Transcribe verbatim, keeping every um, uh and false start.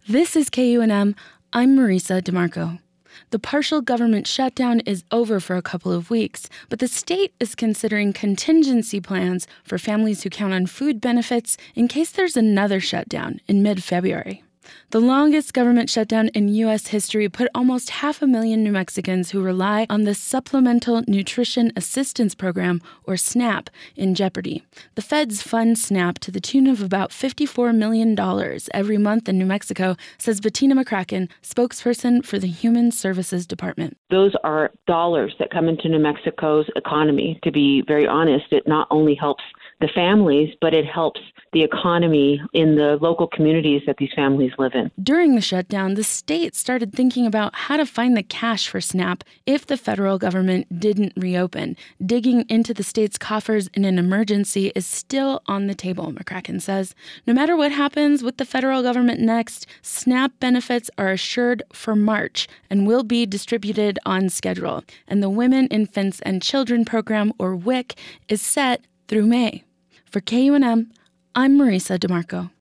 This is K U N M. I'm Marisa DeMarco. The partial government shutdown is over for a couple of weeks, but the state is considering contingency plans for families who count on food benefits in case there's another shutdown in mid-February. The longest government shutdown in U S history put almost half a million New Mexicans who rely on the Supplemental Nutrition Assistance Program, or SNAP, in jeopardy. The feds fund SNAP to the tune of about fifty-four million dollars every month in New Mexico, says Bettina McCracken, spokesperson for the Human Services Department. Those are dollars that come into New Mexico's economy. To be very honest, it not only helps the families, but it helps the economy in the local communities that these families live in. During the shutdown, the state started thinking about how to find the cash for SNAP if the federal government didn't reopen. Digging into the state's coffers in an emergency is still on the table, McCracken says. No matter what happens with the federal government next, SNAP benefits are assured for March and will be distributed on schedule. And the Women, Infants, and Children Program, or W I C, is set through May. For K U N M, I'm Marisa DeMarco.